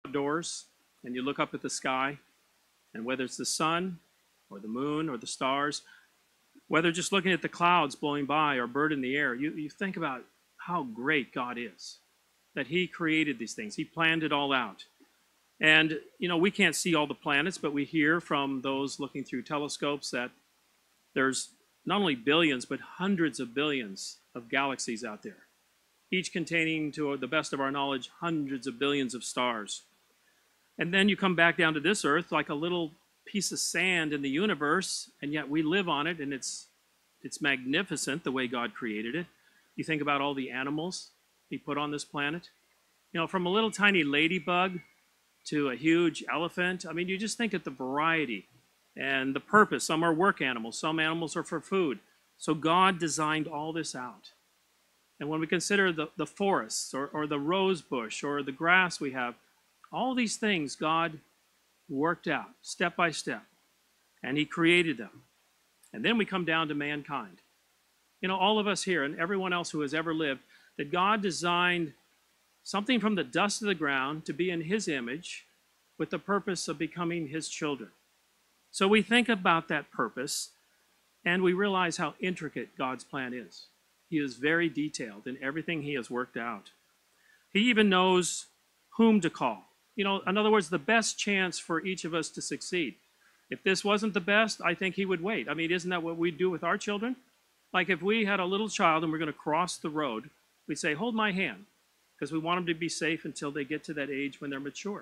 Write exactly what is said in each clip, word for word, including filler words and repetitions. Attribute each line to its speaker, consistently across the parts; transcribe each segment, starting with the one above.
Speaker 1: outdoors and you look up at the sky, and whether it's the sun or the moon or the stars, whether just looking at the clouds blowing by or a bird in the air, you, you think about how great God is, that he created these things. He planned it all out. And, you know, we can't see all the planets, but we hear from those looking through telescopes that there's not only billions, but hundreds of billions of galaxies out there, each containing, to the best of our knowledge, hundreds of billions of stars. And then you come back down to this earth like a little piece of sand in the universe, and yet we live on it, and it's it's magnificent the way God created it. You think about all the animals he put on this planet. You know, from a little tiny ladybug to a huge elephant. I mean, you just think of the variety and the purpose. Some are work animals, some animals are for food. So God designed all this out. And when we consider the, the forests or, or the rose bush or the grass we have, all these things God worked out step by step, and he created them. And then we come down to mankind. You know, all of us here and everyone else who has ever lived, that God designed something from the dust of the ground to be in his image with the purpose of becoming his children. So we think about that purpose and we realize how intricate God's plan is. He is very detailed in everything he has worked out. He even knows whom to call. You know, in other words, the best chance for each of us to succeed. If this wasn't the best, I think he would wait. I mean, isn't that what we do with our children? Like if we had a little child and we're going to cross the road, we'd say, hold my hand, because we want them to be safe until they get to that age when they're mature.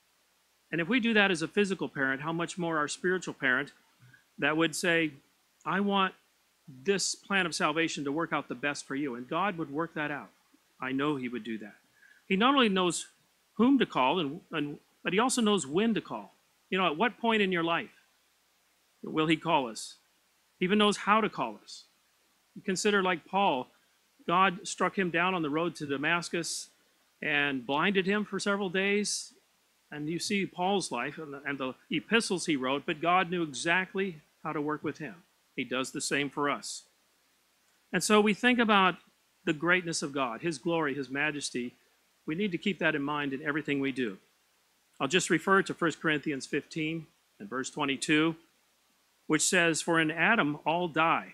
Speaker 1: And if we do that as a physical parent, how much more our spiritual parent that would say, I want this plan of salvation to work out the best for you. And God would work that out. I know he would do that. He not only knows whom to call, and, and but he also knows when to call. You know, at what point in your life will he call us? He even knows how to call us. You consider like Paul, God struck him down on the road to Damascus and blinded him for several days. And you see Paul's life and the, and the epistles he wrote, but God knew exactly how to work with him. He does the same for us. And so we think about the greatness of God, his glory, his majesty. We need to keep that in mind in everything we do. I'll just refer to First Corinthians fifteen and verse twenty-two, which says, for in Adam all die.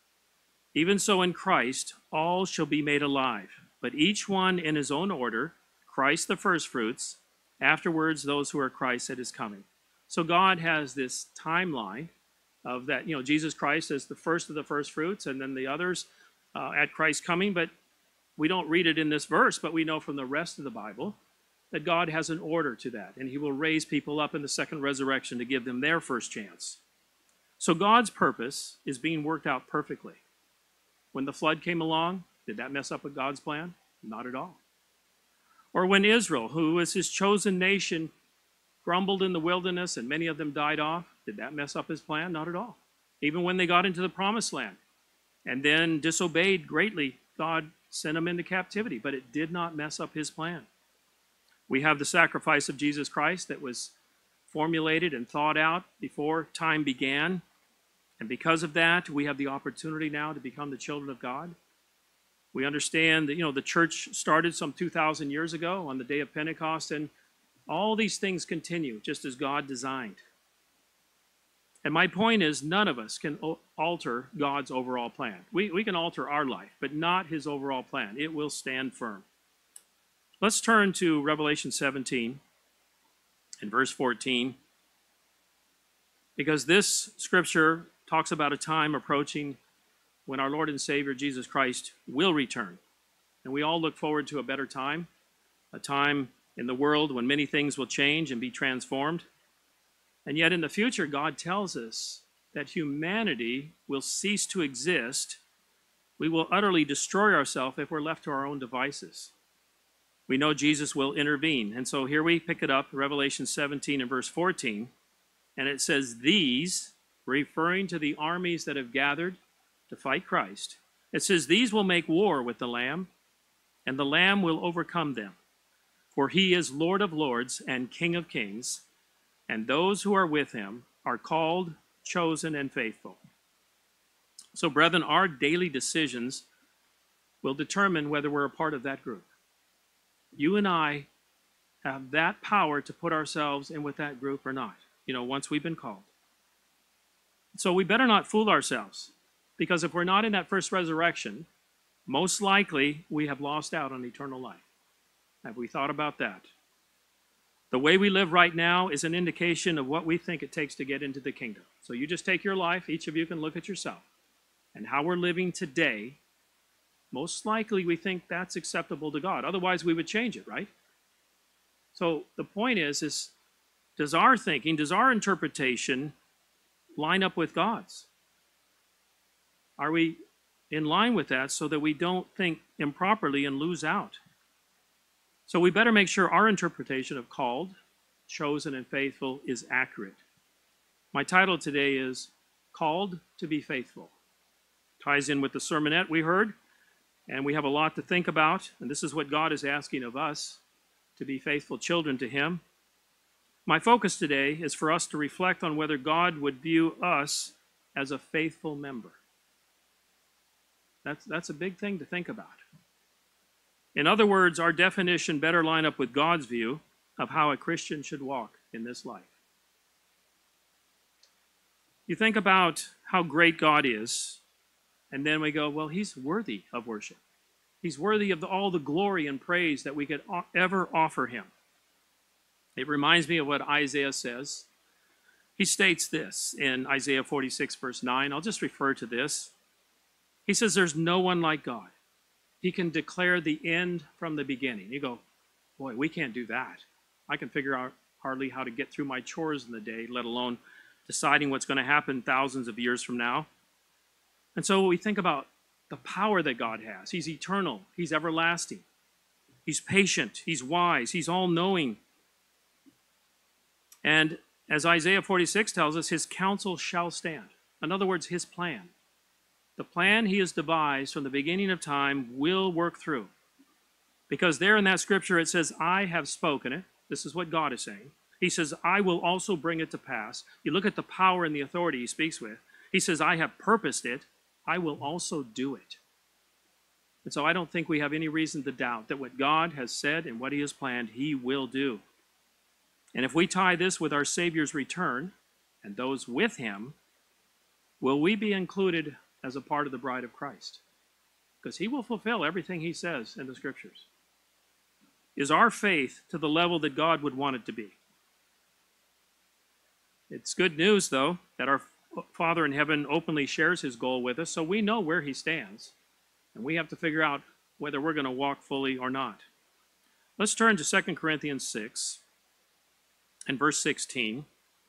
Speaker 1: Even so in Christ all shall be made alive, but each one in his own order, Christ the firstfruits, afterwards those who are Christ at his coming. So God has this timeline of that, you know, Jesus Christ as the first of the first fruits, and then the others uh, at Christ's coming. But we don't read it in this verse, but we know from the rest of the Bible that God has an order to that, and he will raise people up in the second resurrection to give them their first chance. So God's purpose is being worked out perfectly. When the flood came along, did that mess up with God's plan? Not at all. Or when Israel, who was his chosen nation, grumbled in the wilderness and many of them died off, did that mess up his plan? Not at all. Even when they got into the promised land and then disobeyed greatly, God sent them into captivity, but it did not mess up his plan. We have the sacrifice of Jesus Christ that was formulated and thought out before time began. And because of that, we have the opportunity now to become the children of God. We understand that, you know, the church started some two thousand years ago on the day of Pentecost, and all these things continue just as God designed. And my point is, none of us can alter God's overall plan. We, we can alter our life, but not his overall plan. It will stand firm. Let's turn to Revelation seventeen and verse fourteen, because this scripture talks about a time approaching when our Lord and Savior Jesus Christ will return. And we all look forward to a better time, a time in the world when many things will change and be transformed. And yet in the future, God tells us that humanity will cease to exist. We will utterly destroy ourselves if we're left to our own devices. We know Jesus will intervene. And so here we pick it up, Revelation seventeen and verse fourteen. And it says, these, referring to the armies that have gathered to fight Christ, it says, these will make war with the Lamb, and the Lamb will overcome them. For he is Lord of lords and King of kings, and those who are with him are called, chosen, and faithful. So, brethren, our daily decisions will determine whether we're a part of that group. You and I have that power to put ourselves in with that group or not, you know, once we've been called. So we better not fool ourselves, because if we're not in that first resurrection, most likely we have lost out on eternal life. Have we thought about that? The way we live right now is an indication of what we think it takes to get into the kingdom. So you just take your life, each of you can look at yourself, and how we're living today, most likely we think that's acceptable to God. Otherwise we would change it, right? So the point is, is does our thinking, does our interpretation line up with God's? Are we in line with that so that we don't think improperly and lose out? So we better make sure our interpretation of called, chosen, and faithful is accurate. My title today is Called to be Faithful. Ties in with the sermonette we heard, and we have a lot to think about, and this is what God is asking of us, to be faithful children to Him. My focus today is for us to reflect on whether God would view us as a faithful member. That's, that's a big thing to think about. In other words, our definition better line up with God's view of how a Christian should walk in this life. You think about how great God is, and then we go, well, He's worthy of worship. He's worthy of the, all the glory and praise that we could ever offer Him. It reminds me of what Isaiah says. He states this in Isaiah forty-six, verse nine. I'll just refer to this. He says, there's no one like God. He can declare the end from the beginning. You go, boy, we can't do that. I can figure out hardly how to get through my chores in the day, let alone deciding what's going to happen thousands of years from now. And so we think about the power that God has. He's eternal. He's everlasting. He's patient. He's wise. He's all-knowing. And as Isaiah forty-six tells us, His counsel shall stand. In other words, His plan. The plan He has devised from the beginning of time will work through. Because there in that scripture it says, I have spoken it. This is what God is saying. He says, I will also bring it to pass. You look at the power and the authority He speaks with. He says, I have purposed it. I will also do it. And so I don't think we have any reason to doubt that what God has said and what He has planned, He will do. And if we tie this with our Savior's return and those with Him, will we be included as a part of the bride of Christ? Because He will fulfill everything He says in the Scriptures. Is our faith to the level that God would want it to be? It's good news, though, that our Father in heaven openly shares His goal with us, so we know where He stands. And we have to figure out whether we're going to walk fully or not. Let's turn to Second Corinthians six and verse sixteen.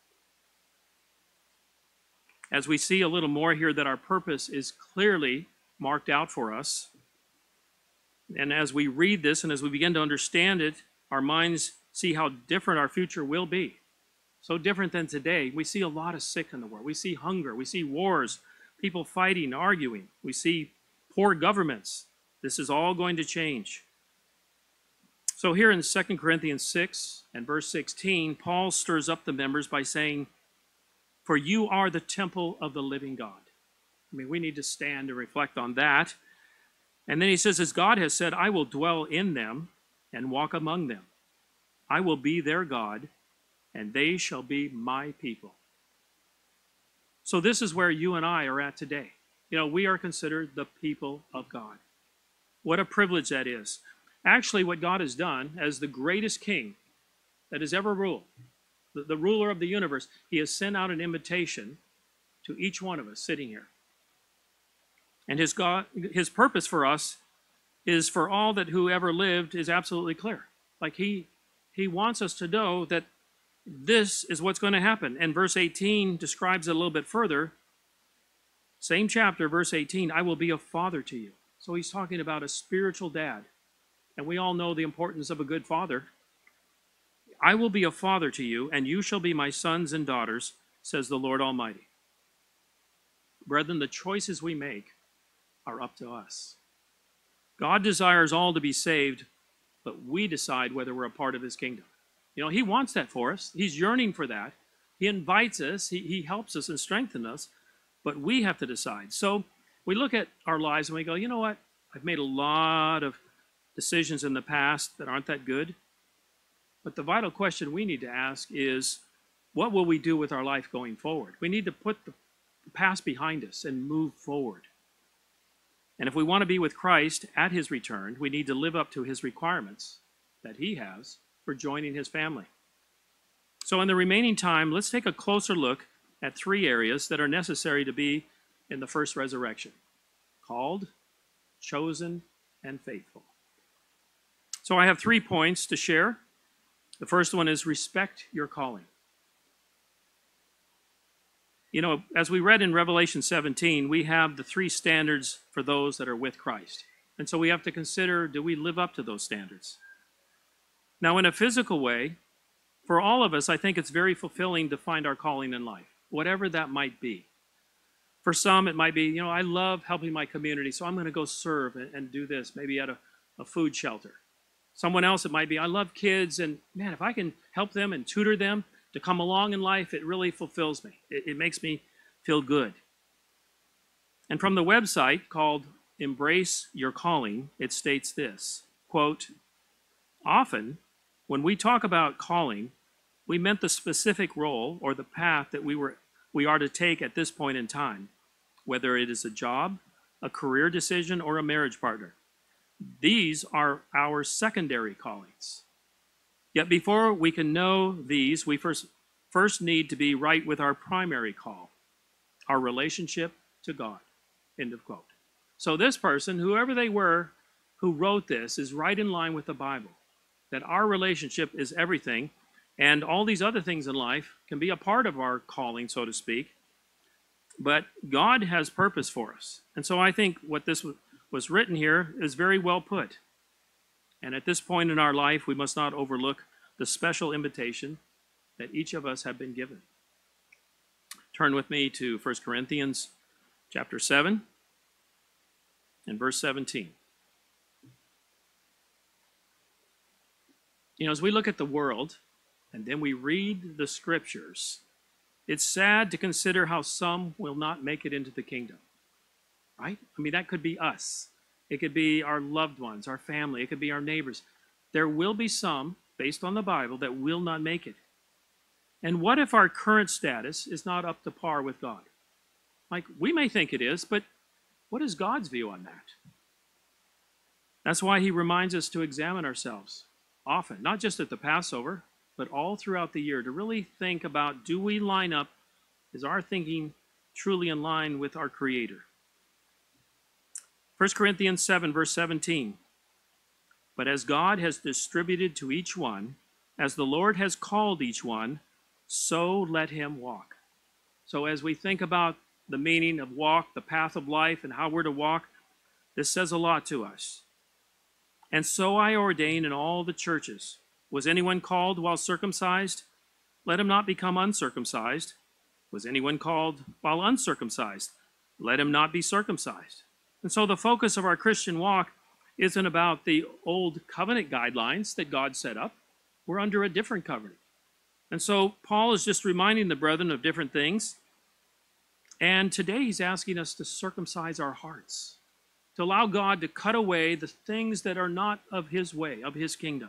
Speaker 1: As we see a little more here that our purpose is clearly marked out for us. And as we read this and as we begin to understand it, our minds see how different our future will be. So different than today. We see a lot of sick in the world. We see hunger. We see wars, people fighting, arguing. We see poor governments. This is all going to change. So here in Second Corinthians six and verse sixteen, Paul stirs up the members by saying, for you are the temple of the living God. I mean, we need to stand and reflect on that. And then he says, as God has said, I will dwell in them and walk among them. I will be their God, and they shall be my people. So this is where you and I are at today. You know, we are considered the people of God. What a privilege that is. Actually, what God has done as the greatest king that has ever ruled, the, the ruler of the universe, He has sent out an invitation to each one of us sitting here. And his, God, his purpose for us is for all that whoever lived is absolutely clear. Like he, he wants us to know that this is what's going to happen. And verse eighteen describes it a little bit further. Same chapter, verse eighteen, I will be a father to you. So he's talking about a spiritual dad. And we all know the importance of a good father. I will be a father to you, and you shall be my sons and daughters, says the Lord Almighty. Brethren, the choices we make are up to us. God desires all to be saved, but we decide whether we're a part of His kingdom. You know, He wants that for us. He's yearning for that. He invites us. He, he helps us and strengthens us, but we have to decide. So we look at our lives and we go, you know what? I've made a lot of decisions in the past that aren't that good. But the vital question we need to ask is, what will we do with our life going forward? We need to put the past behind us and move forward. And if we want to be with Christ at his return, we need to live up to his requirements that he has for joining his family. So in the remaining time, let's take a closer look at three areas that are necessary to be in the first resurrection: called, chosen, and faithful. So I have three points to share. The first one is respect your calling. You know, as we read in Revelation seventeen, we have the three standards for those that are with Christ. And so we have to consider, do we live up to those standards? Now, in a physical way, for all of us, I think it's very fulfilling to find our calling in life, whatever that might be. For some, it might be, you know, I love helping my community, so I'm going to go serve and, and do this, maybe at a, a food shelter. Someone else, it might be, I love kids, and man, if I can help them and tutor them to come along in life, it really fulfills me. It, it makes me feel good. And from the website called Embrace Your Calling, it states this, quote, often, when we talk about calling, we meant the specific role or the path that we were we are to take at this point in time, whether it is a job, a career decision, or a marriage partner. These are our secondary callings. Yet before we can know these, we first, first need to be right with our primary call, our relationship to God. End of quote. So this person, whoever they were who wrote this, is right in line with the Bible, that our relationship is everything, and all these other things in life can be a part of our calling, so to speak, but God has purpose for us. And so I think what this was written here is very well put. And at this point in our life, we must not overlook the special invitation that each of us have been given. Turn with me to First Corinthians chapter seven and verse seventeen. You know, as we look at the world and then we read the scriptures, it's sad to consider how some will not make it into the kingdom, right? I mean, that could be us. It could be our loved ones, our family. It could be our neighbors. There will be some, based on the Bible, that will not make it. And what if our current status is not up to par with God? Like, we may think it is, but what is God's view on that? That's why he reminds us to examine ourselves often, not just at the Passover, but all throughout the year, to really think about, do we line up, is our thinking truly in line with our Creator? First Corinthians seven, verse seventeen. But as God has distributed to each one, as the Lord has called each one, so let him walk. So as we think about the meaning of walk, the path of life, and how we're to walk, this says a lot to us. And so I ordain in all the churches. Was anyone called while circumcised? Let him not become uncircumcised. Was anyone called while uncircumcised? Let him not be circumcised. And so the focus of our Christian walk isn't about the old covenant guidelines that God set up. We're under a different covenant. And so Paul is just reminding the brethren of different things. And today he's asking us to circumcise our hearts, to allow God to cut away the things that are not of his way, of his kingdom.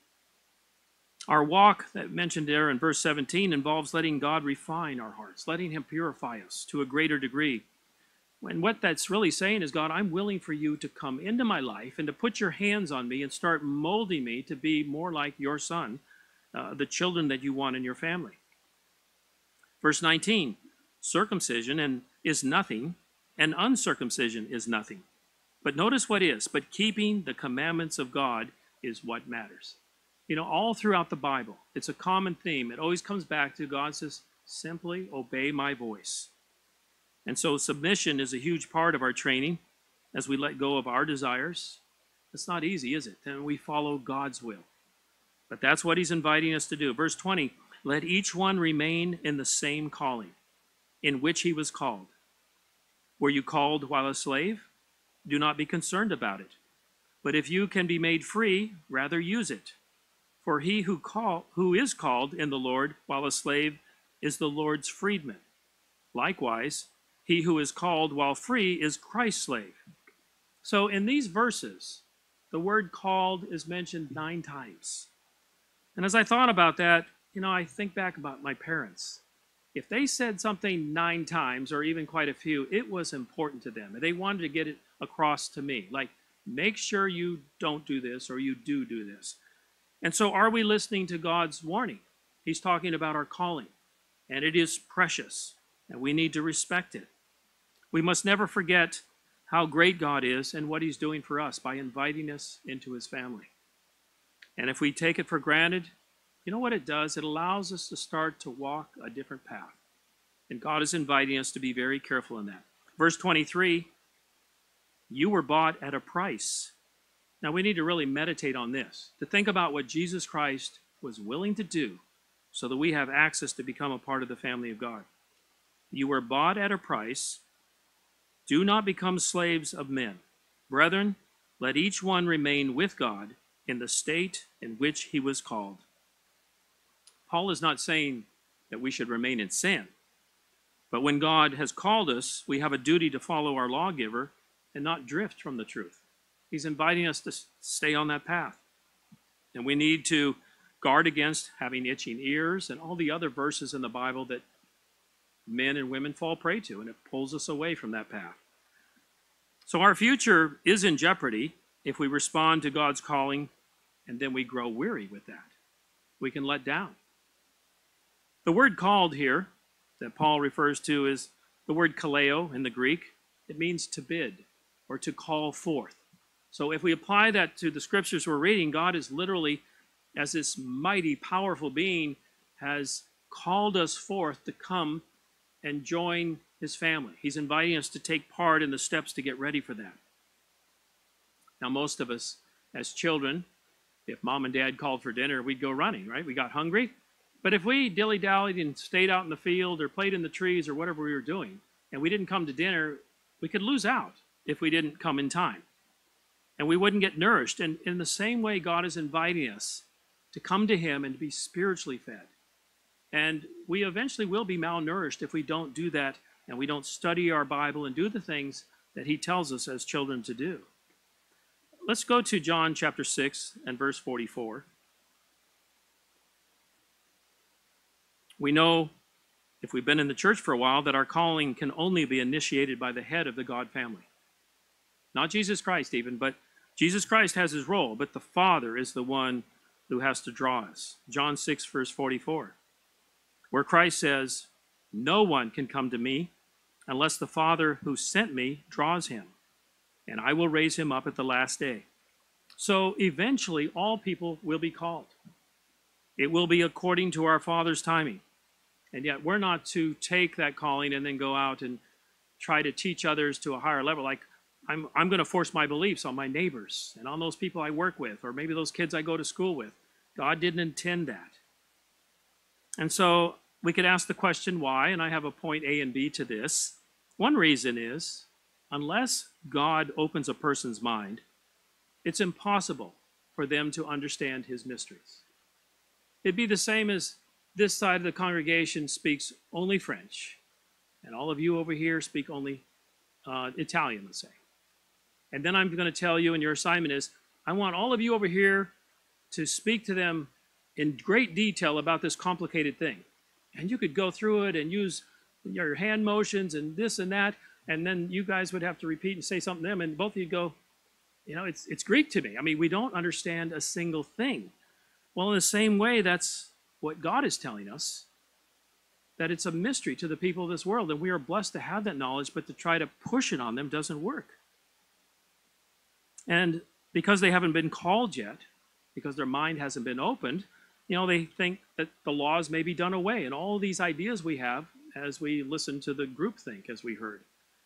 Speaker 1: Our walk that mentioned there in verse seventeen involves letting God refine our hearts, letting him purify us to a greater degree. And what that's really saying is, God, I'm willing for you to come into my life and to put your hands on me and start molding me to be more like your son, uh, the children that you want in your family. Verse nineteen, circumcision and is nothing, and uncircumcision is nothing. But notice what is, but keeping the commandments of God is what matters. You know, all throughout the Bible, it's a common theme. It always comes back to God says, simply obey my voice. And so submission is a huge part of our training as we let go of our desires. It's not easy, is it? And we follow God's will. But that's what he's inviting us to do. Verse twenty, let each one remain in the same calling in which he was called. Were you called while a slave? Do not be concerned about it. But if you can be made free, rather use it. For he who call, who is called in the Lord while a slave is the Lord's freedman. Likewise, he who is called while free is Christ's slave. So in these verses, the word called is mentioned nine times. And as I thought about that, you know, I think back about my parents. If they said something nine times or even quite a few, it was important to them. And they wanted to get it across to me. Like, make sure you don't do this or you do do this. And so are we listening to God's warning? He's talking about our calling. And it is precious. And we need to respect it. We must never forget how great God is and what he's doing for us by inviting us into his family. And if we take it for granted, you know what it does? It allows us to start to walk a different path. And God is inviting us to be very careful in that. Verse twenty-three, you were bought at a price. Now we need to really meditate on this, to think about what Jesus Christ was willing to do so that we have access to become a part of the family of God. You were bought at a price. Do not become slaves of men. Brethren, let each one remain with God in the state in which he was called. Paul is not saying that we should remain in sin. But when God has called us, we have a duty to follow our lawgiver and not drift from the truth. He's inviting us to stay on that path. And we need to guard against having itching ears and all the other verses in the Bible that men and women fall prey to, and it pulls us away from that path. So our future is in jeopardy if we respond to God's calling and then we grow weary with that. We can let down. The word called here that Paul refers to is the word kaleo in the Greek. It means to bid or to call forth. So if we apply that to the scriptures we're reading, God is literally, as this mighty, powerful being, has called us forth to come and join his family. He's inviting us to take part in the steps to get ready for that. Now, most of us as children, if mom and dad called for dinner, we'd go running, right? We got hungry. But if we dilly-dallied and stayed out in the field or played in the trees or whatever we were doing, and we didn't come to dinner, we could lose out if we didn't come in time. And we wouldn't get nourished. And in the same way, God is inviting us to come to him and to be spiritually fed. And we eventually will be malnourished if we don't do that and we don't study our Bible and do the things that he tells us as children to do. Let's go to John chapter six and verse forty-four. We know, if we've been in the church for a while, that our calling can only be initiated by the head of the God family. Not Jesus Christ even, but Jesus Christ has his role, but the Father is the one who has to draw us. John six, verse forty-four, where Christ says, no one can come to me unless the Father who sent me draws him, and I will raise him up at the last day. So eventually all people will be called. It will be according to our Father's timing. And yet we're not to take that calling and then go out and try to teach others to a higher level. Like, I'm, I'm going to force my beliefs on my neighbors and on those people I work with, or maybe those kids I go to school with. God didn't intend that. And so we could ask the question why, and I have a point A and B to this. One reason is, unless God opens a person's mind, it's impossible for them to understand his mysteries. It'd be the same as this side of the congregation speaks only French, and all of you over here speak only uh, Italian, let's say. And then I'm going to tell you, and your assignment is, I want all of you over here to speak to them in great detail about this complicated thing. And you could go through it and use your hand motions and this and that, and then you guys would have to repeat and say something to them, and both of you go, you know, it's, it's Greek to me. I mean, we don't understand a single thing. Well, in the same way, that's what God is telling us, that it's a mystery to the people of this world, and we are blessed to have that knowledge, but to try to push it on them doesn't work. And because they haven't been called yet, because their mind hasn't been opened, you know, they think that the laws may be done away, and all these ideas we have as we listen to the groupthink, as we heard.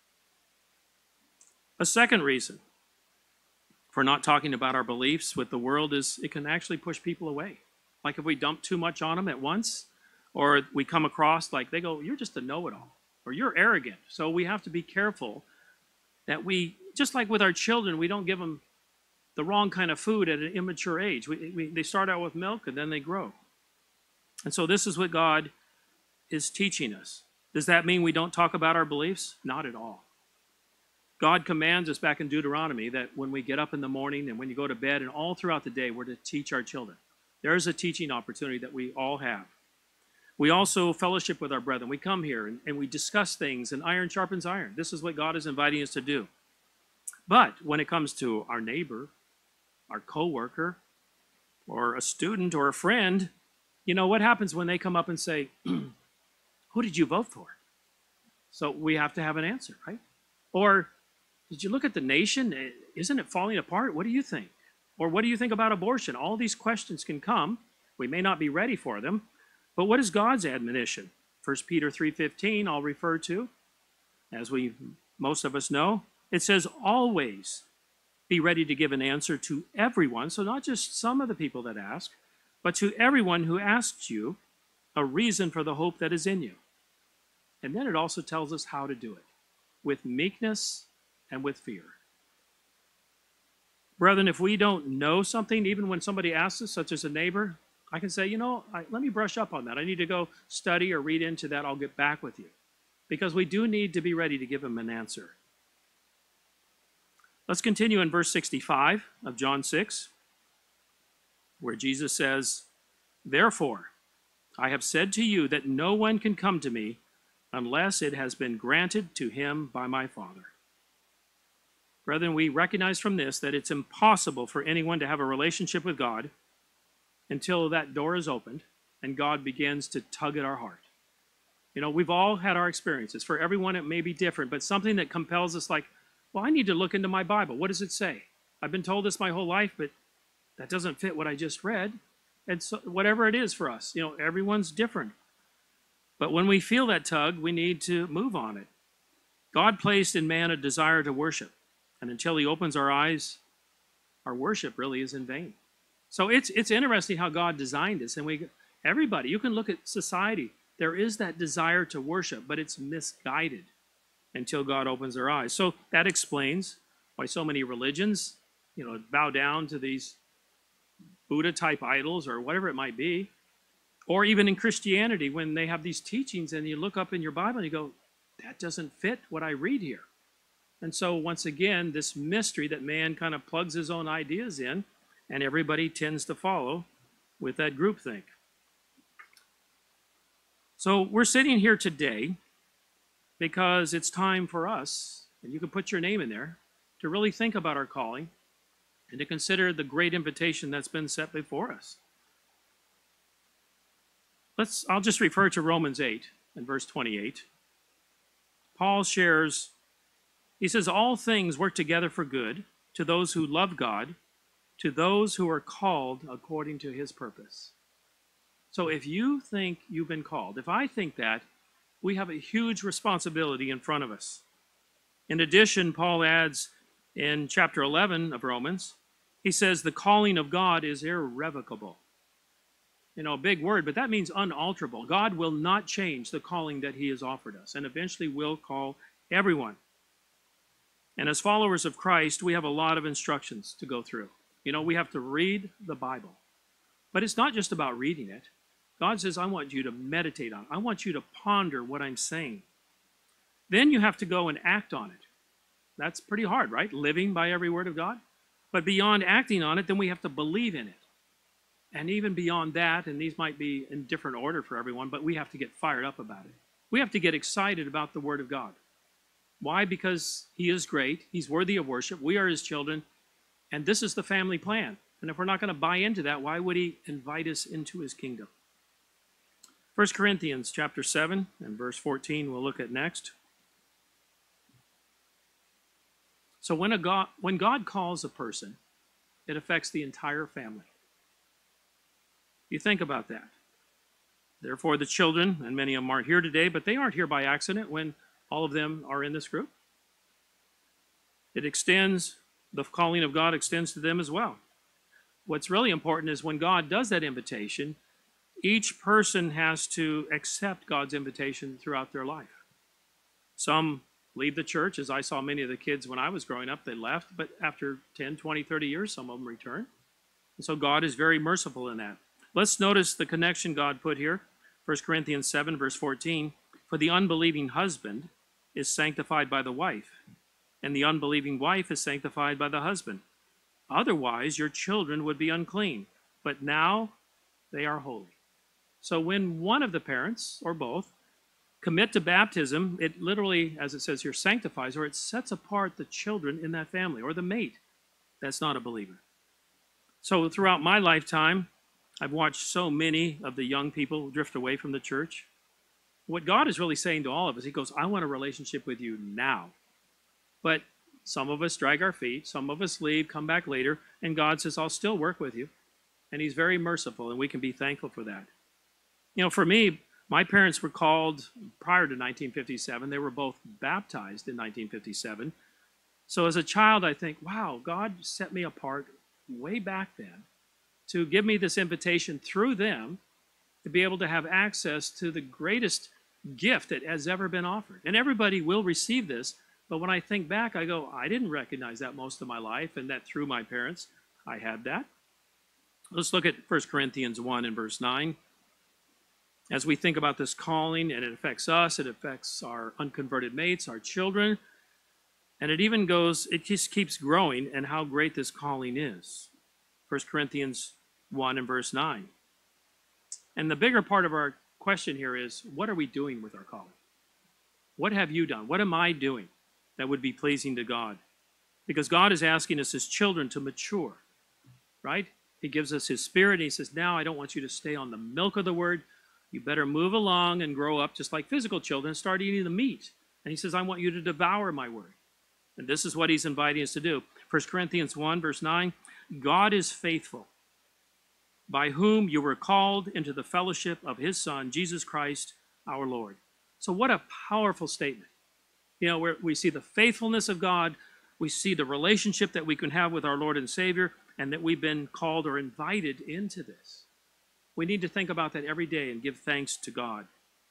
Speaker 1: A second reason for not talking about our beliefs with the world is it can actually push people away. Like if we dump too much on them at once, or we come across like they go, you're just a know-it-all, or you're arrogant. So we have to be careful that we, just like with our children, we don't give them the wrong kind of food at an immature age. We, we, they start out with milk and then they grow. And so this is what God is teaching us. Does that mean we don't talk about our beliefs? Not at all. God commands us back in Deuteronomy that when we get up in the morning and when you go to bed and all throughout the day, we're to teach our children. There's a teaching opportunity that we all have. We also fellowship with our brethren. We come here and, and we discuss things, and iron sharpens iron. This is what God is inviting us to do. But when it comes to our neighbor, our coworker, or a student or a friend, you know, what happens when they come up and say, who did you vote for? So we have to have an answer, right? Or, did you look at the nation? Isn't it falling apart? What do you think? Or what do you think about abortion? All these questions can come. We may not be ready for them. But what is God's admonition? First Peter three fifteen, I'll refer to, as we most of us know. It says, always be ready to give an answer to everyone. So not just some of the people that ask, but to everyone who asks you a reason for the hope that is in you. And then it also tells us how to do it, with meekness and with fear. Brethren, if we don't know something, even when somebody asks us, such as a neighbor, I can say, you know, I, let me brush up on that. I need to go study or read into that. I'll get back with you. Because we do need to be ready to give him an answer. Let's continue in verse sixty-five of John six, where Jesus says, therefore, I have said to you that no one can come to me unless it has been granted to him by my Father. Brethren, we recognize from this that it's impossible for anyone to have a relationship with God until that door is opened and God begins to tug at our heart. You know, we've all had our experiences. For everyone, it may be different, but something that compels us like, well, I need to look into my Bible. What does it say? I've been told this my whole life, but that doesn't fit what I just read. And so whatever it is for us, you know, everyone's different. But when we feel that tug, we need to move on it. God placed in man a desire to worship. And until he opens our eyes, our worship really is in vain. So it's it's interesting how God designed us. And we, everybody, you can look at society. There is that desire to worship, but it's misguided until God opens our eyes. So that explains why so many religions, you know, bow down to these Buddha-type idols or whatever it might be. Or even in Christianity, when they have these teachings and you look up in your Bible and you go, that doesn't fit what I read here. And so once again, this mystery that man kind of plugs his own ideas in, and everybody tends to follow with that groupthink. So we're sitting here today because it's time for us, and you can put your name in there, to really think about our calling and to consider the great invitation that's been set before us. Let's, I'll just refer to Romans eight and verse twenty-eight. Paul shares, he says, all things work together for good to those who love God, to those who are called according to his purpose. So if you think you've been called, if I think that, we have a huge responsibility in front of us. In addition, Paul adds in chapter eleven of Romans, he says the calling of God is irrevocable. You know, a big word, but that means unalterable. God will not change the calling that he has offered us, and eventually will call everyone. And as followers of Christ, we have a lot of instructions to go through. You know, we have to read the Bible. But it's not just about reading it. God says, I want you to meditate on it. I want you to ponder what I'm saying. Then you have to go and act on it. That's pretty hard, right? Living by every word of God. But beyond acting on it, then we have to believe in it. And even beyond that, and these might be in different order for everyone, but we have to get fired up about it. We have to get excited about the Word of God. Why? Because he is great. He's worthy of worship. We are his children. And this is the family plan. And if we're not going to buy into that, why would he invite us into his kingdom? First Corinthians chapter seven and verse fourteen we'll look at next. So when, a God, when God calls a person, it affects the entire family. You think about that. Therefore, the children, and many of them aren't here today, but they aren't here by accident when all of them are in this group. It extends, the calling of God extends to them as well. What's really important is when God does that invitation, each person has to accept God's invitation throughout their life. Some leave the church, as I saw many of the kids when I was growing up, they left, but after ten, twenty, thirty years, some of them return. And so God is very merciful in that. Let's notice the connection God put here. First Corinthians seven, verse fourteen. For the unbelieving husband is sanctified by the wife, and the unbelieving wife is sanctified by the husband. Otherwise, your children would be unclean. But now They are holy. So when one of the parents, or both, commit to baptism, it literally, as it says here, sanctifies, or it sets apart the children in that family, or the mate that's not a believer. So throughout my lifetime, I've watched so many of the young people drift away from the church. What God is really saying to all of us, he goes, I want a relationship with you now. But some of us drag our feet, some of us leave, come back later, and God says, I'll still work with you. And he's very merciful, and we can be thankful for that. You know, for me, my parents were called prior to nineteen fifty-seven. They were both baptized in nineteen fifty-seven. So as a child, I think, wow, God set me apart way back then to give me this invitation through them to be able to have access to the greatest gift that has ever been offered. And everybody will receive this, but when I think back, I go, I didn't recognize that most of my life, and that through my parents, I had that. Let's look at First Corinthians one and verse nine. As we think about this calling, and it affects us, it affects our unconverted mates, our children, and it even goes, it just keeps growing, and how great this calling is. First Corinthians one and verse nine. And the bigger part of our question here is, what are we doing with our calling? What have you done? What am I doing that would be pleasing to God? Because God is asking us as children to mature, right? He gives us his spirit, and he says, now I don't want you to stay on the milk of the word. You better move along and grow up just like physical children, start eating the meat. And he says, I want you to devour my word. And this is what he's inviting us to do. First Corinthians one, verse nine, God is faithful, by whom you were called into the fellowship of his Son, Jesus Christ, our Lord. So what a powerful statement. You know, where we see the faithfulness of God, we see the relationship that we can have with our Lord and Savior, and that we've been called or invited into this. We need to think about that every day and give thanks to God.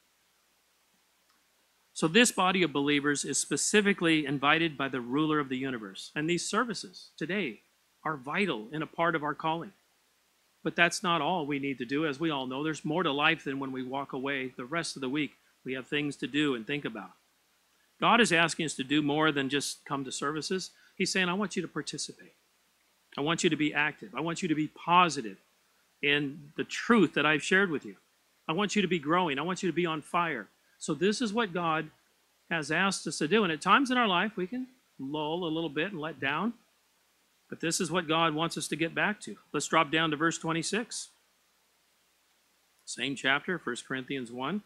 Speaker 1: So this body of believers is specifically invited by the ruler of the universe. And these services today are vital in a part of our calling. But that's not all we need to do. As we all know, there's more to life than when we walk away the rest of the week. We have things to do and think about. God is asking us to do more than just come to services. He's saying, I want you to participate. I want you to be active. I want you to be positive in the truth that I've shared with you. I want you to be growing. I want you to be on fire. So this is what God has asked us to do. And at times in our life, we can lull a little bit and let down. But this is what God wants us to get back to. Let's drop down to verse twenty-six. Same chapter, First Corinthians one.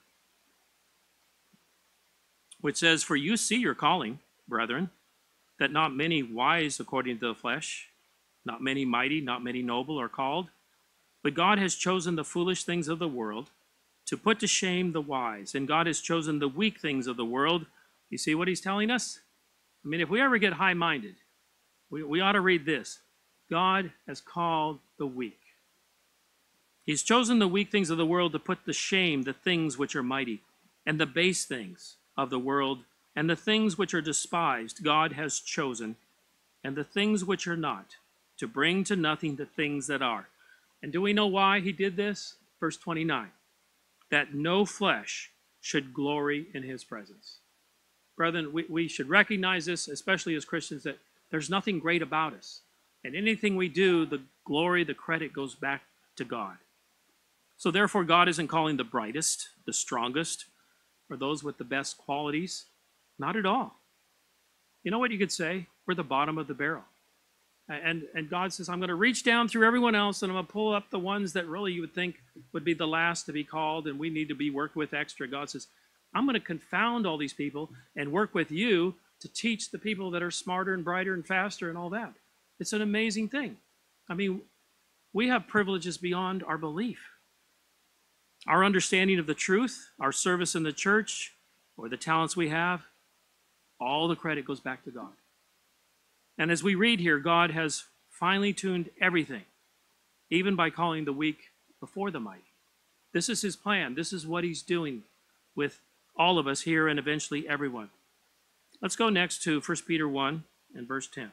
Speaker 1: Which says, for you see your calling, brethren, that not many wise according to the flesh, not many mighty, not many noble are called. But God has chosen the foolish things of the world to put to shame the wise. And God has chosen the weak things of the world. You see what he's telling us? I mean, if we ever get high-minded, we, we ought to read this. God has called the weak. He's chosen the weak things of the world to put to shame the things which are mighty, and the base things of the world, and the things which are despised God has chosen, and the things which are not, to bring to nothing the things that are. And do we know why he did this? Verse twenty-nine, that no flesh should glory in his presence. Brethren, we, we should recognize this, especially as Christians, that there's nothing great about us. And anything we do, the glory, the credit goes back to God. So therefore, God isn't calling the brightest, the strongest, or those with the best qualities. Not at all. You know what you could say? We're the bottom of the barrel. And, and God says, I'm going to reach down through everyone else, and I'm going to pull up the ones that really you would think would be the last to be called, and we need to be worked with extra. God says, I'm going to confound all these people and work with you to teach the people that are smarter and brighter and faster and all that. It's an amazing thing. I mean, we have privileges beyond our belief. Our understanding of the truth, our service in the church, or the talents we have, all the credit goes back to God. And as we read here, God has finely tuned everything, even by calling the weak before the mighty. This is his plan. This is what he's doing with all of us here and eventually everyone. Let's go next to First Peter one and verse ten.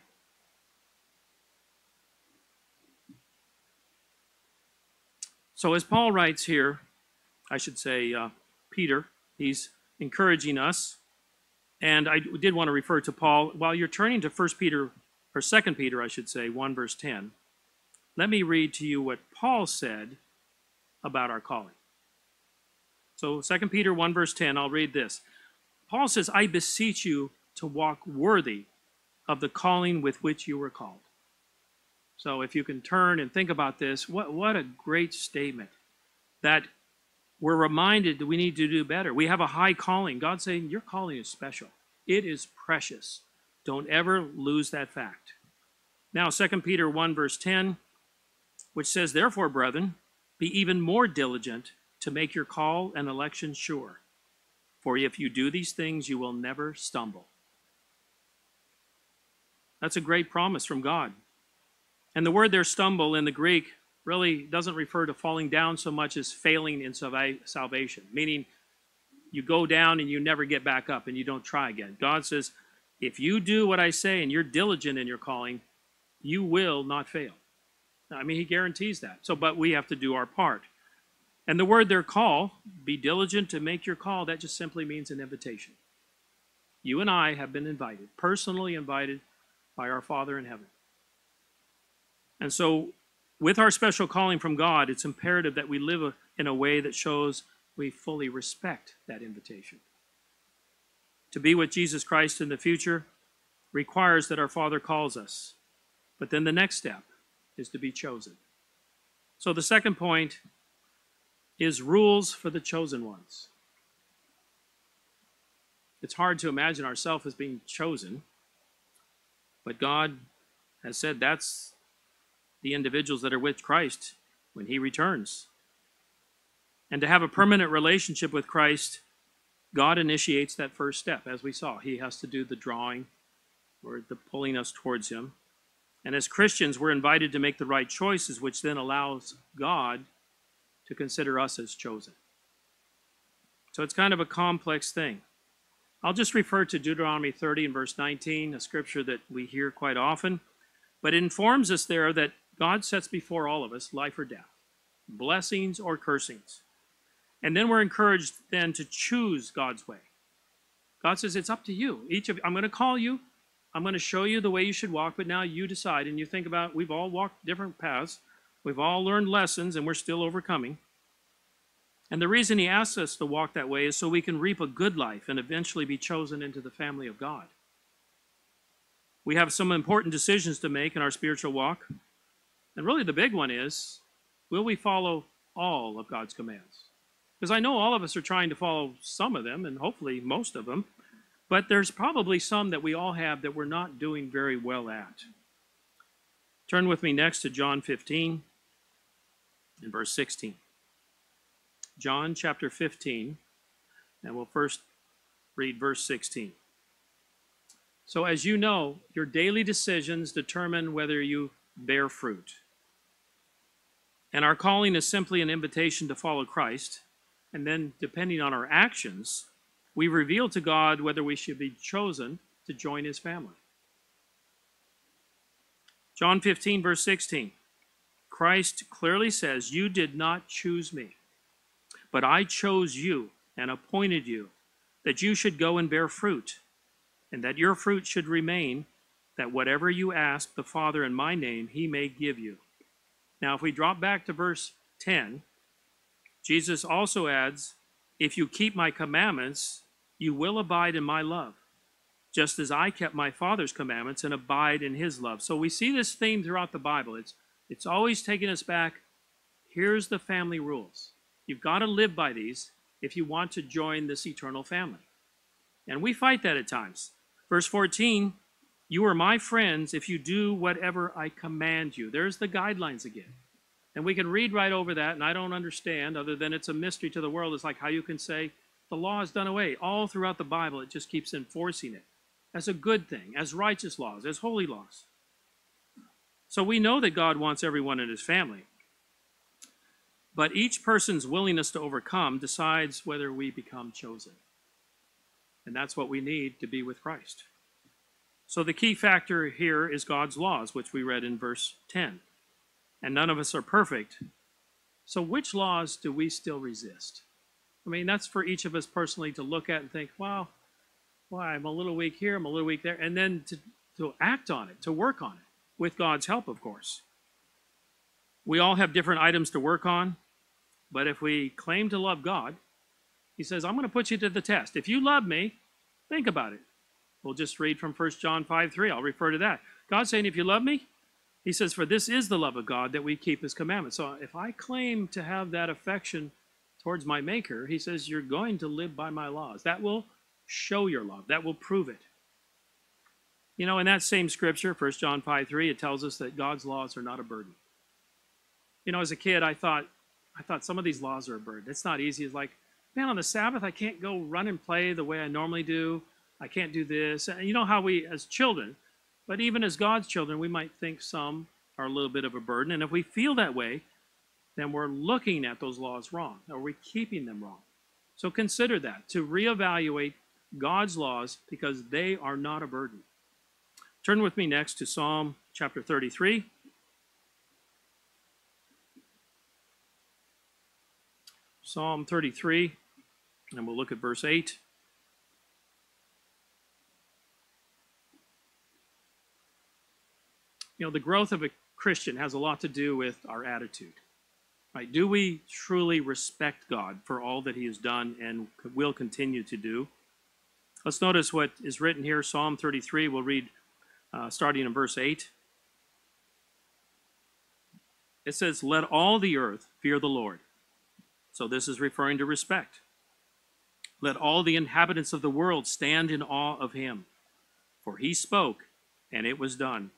Speaker 1: So as Paul writes here, I should say uh, Peter, he's encouraging us. And I did want to refer to Paul. While you're turning to First Peter, or Second Peter, I should say, one verse ten, let me read to you what Paul said about our calling. So Second Peter one verse ten, I'll read this. Paul says, I beseech you to walk worthy of the calling with which you were called. So if you can turn and think about this, what, what a great statement that we're reminded that we need to do better. We have a high calling. God's saying your calling is special. It is precious. Don't ever lose that fact. Now, Second Peter one verse ten, which says, therefore, brethren, be even more diligent to make your call and election sure. For if you do these things, you will never stumble. That's a great promise from God. And the word there, stumble, in the Greek really doesn't refer to falling down so much as failing in salvation, meaning you go down and you never get back up and you don't try again. God says, if you do what I say and you're diligent in your calling, you will not fail. I mean, he guarantees that. So, but we have to do our part. And the word there, call, be diligent to make your call, that just simply means an invitation. You and I have been invited, personally invited by our Father in heaven. And so, with our special calling from God, it's imperative that we live in a way that shows we fully respect that invitation. To be with Jesus Christ in the future requires that our Father calls us. But then the next step is to be chosen. So the second point is rules for the chosen ones. It's hard to imagine ourselves as being chosen, but God has said that's the individuals that are with Christ when he returns. And to have a permanent relationship with Christ, God initiates that first step. As we saw, he has to do the drawing or the pulling us towards him. And as Christians, we're invited to make the right choices, which then allows God to consider us as chosen. So it's kind of a complex thing. I'll just refer to Deuteronomy thirty and verse nineteen, a scripture that we hear quite often. But it informs us there that God sets before all of us life or death, blessings or cursings. And then we're encouraged then to choose God's way. God says, it's up to you. Each of I'm going to call you. I'm going to show you the way you should walk, but now you decide. And you think about, we've all walked different paths. We've all learned lessons, and we're still overcoming. And the reason he asks us to walk that way is so we can reap a good life and eventually be chosen into the family of God. We have some important decisions to make in our spiritual walk. And really the big one is, will we follow all of God's commands? Because I know all of us are trying to follow some of them, and hopefully most of them. But there's probably some that we all have that we're not doing very well at. Turn with me next to John fifteen and verse sixteen. John chapter fifteen, and we'll first read verse sixteen. So as you know, your daily decisions determine whether you bear fruit. And our calling is simply an invitation to follow Christ. And then, depending on our actions, we reveal to God whether we should be chosen to join his family. John fifteen, verse sixteen. Christ clearly says, you did not choose me, but I chose you and appointed you, that you should go and bear fruit, and that your fruit should remain, that whatever you ask the Father in my name, he may give you. Now, if we drop back to verse ten, Jesus also adds, if you keep my commandments, you will abide in my love, just as I kept my Father's commandments and abide in his love. So we see this theme throughout the Bible. It's, it's always taking us back. Here's the family rules. You've got to live by these if you want to join this eternal family. And we fight that at times. Verse fourteen, you are my friends if you do whatever I command you. There's the guidelines again. And we can read right over that, and I don't understand, other than it's a mystery to the world. It's like how you can say the law is done away. All throughout the Bible, it just keeps enforcing it as a good thing, as righteous laws, as holy laws. So we know that God wants everyone in his family. But each person's willingness to overcome decides whether we become chosen. And that's what we need to be with Christ. So the key factor here is God's laws, which we read in verse ten. And none of us are perfect. So which laws do we still resist? I mean, that's for each of us personally to look at and think, well, well, I'm a little weak here, I'm a little weak there, and then to, to act on it, to work on it, with God's help, of course. We all have different items to work on, But if we claim to love God, he says, I'm going to put you to the test. If you love me, think about it. We'll just read from First John five three. I'll refer to that. God's saying, if you love me, he says, for this is the love of God, that we keep his commandments. So if I claim to have that affection towards my maker, he says, you're going to live by my laws. That will show your love. That will prove it. You know, in that same scripture, First John five three, it tells us that God's laws are not a burden. You know, as a kid, I thought, I thought some of these laws are a burden. It's not easy. It's like, man, on the Sabbath, I can't go run and play the way I normally do. I can't do this. And you know how we, as children, but even as God's children, we might think some are a little bit of a burden. And if we feel that way, then we're looking at those laws wrong, or we're keeping them wrong. So consider that, to reevaluate God's laws, because they are not a burden. Turn with me next to Psalm chapter thirty-three. Psalm thirty-three, and we'll look at verse eight. You know, the growth of a Christian has a lot to do with our attitude. Right? Do we truly respect God for all that he has done and will continue to do? Let's notice what is written here, Psalm thirty-three. We'll read uh, starting in verse eight. It says, let all the earth fear the Lord. So this is referring to respect. Let all the inhabitants of the world stand in awe of him. For he spoke, and it was done.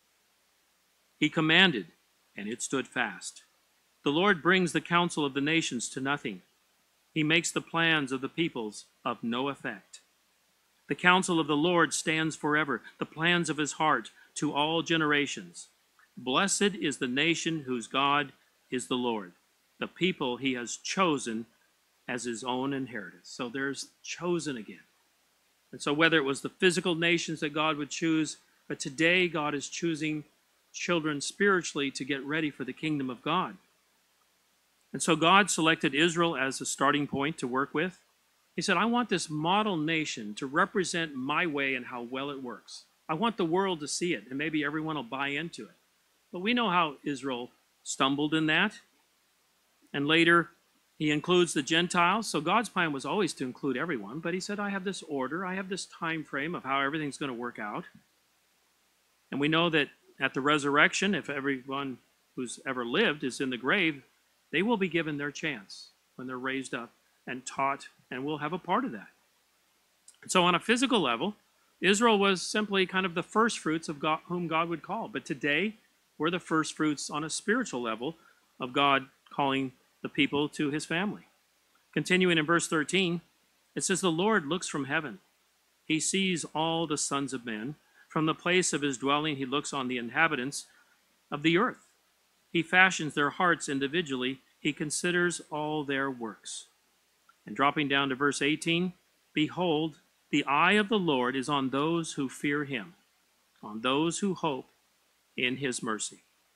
Speaker 1: He commanded, and it stood fast. The Lord brings the counsel of the nations to nothing. He makes the plans of the peoples of no effect. The counsel of the Lord stands forever, the plans of his heart to all generations. Blessed is the nation whose God is the Lord, the people he has chosen as his own inheritance. So there's chosen again. And so whether it was the physical nations that God would choose, but today God is choosing children spiritually to get ready for the kingdom of God. And so God selected Israel as a starting point to work with. He said, I want this model nation to represent my way and how well it works. I want the world to see it, and maybe everyone will buy into it. But we know how Israel stumbled in that. And later, he includes the Gentiles. So God's plan was always to include everyone, but he said, I have this order, I have this time frame of how everything's going to work out. And we know that at the resurrection, if everyone who's ever lived is in the grave, they will be given their chance when they're raised up and taught, and we'll have a part of that. And so on a physical level, Israel was simply kind of the first fruits of God, whom God would call. But today, we're the first fruits on a spiritual level of God calling the people to his family. Continuing in verse thirteen, it says, the Lord looks from heaven. He sees all the sons of men. From the place of his dwelling, he looks on the inhabitants of the earth. He fashions their hearts individually. He considers all their works. And dropping down to verse eighteen, behold, the eye of the Lord is on those who fear him, on those who hope in his mercy.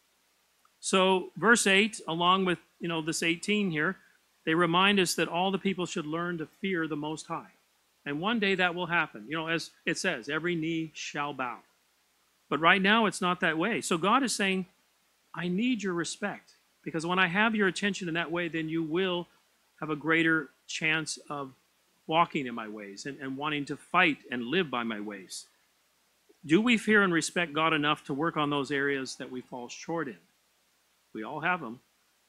Speaker 1: So verse eight, along with, you know, this eighteen here, they remind us that all the people should learn to fear the Most High. And one day that will happen. You know, as it says, every knee shall bow. But right now it's not that way. So God is saying, I need your respect, because when I have your attention in that way, then you will have a greater chance of walking in my ways and, and wanting to fight and live by my ways. Do we fear and respect God enough to work on those areas that we fall short in? We all have them.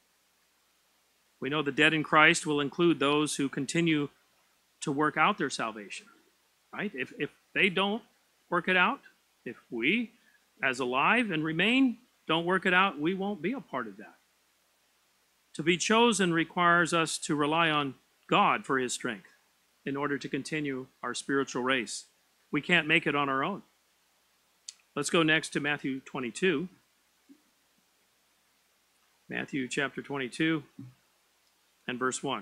Speaker 1: We know the dead in Christ will include those who continue to work out their salvation, right? If, if they don't work it out, if we, as alive and remain, don't work it out, we won't be a part of that. To be chosen requires us to rely on God for his strength in order to continue our spiritual race. We can't make it on our own. Let's go next to Matthew twenty-two. Matthew chapter twenty-two and verse one.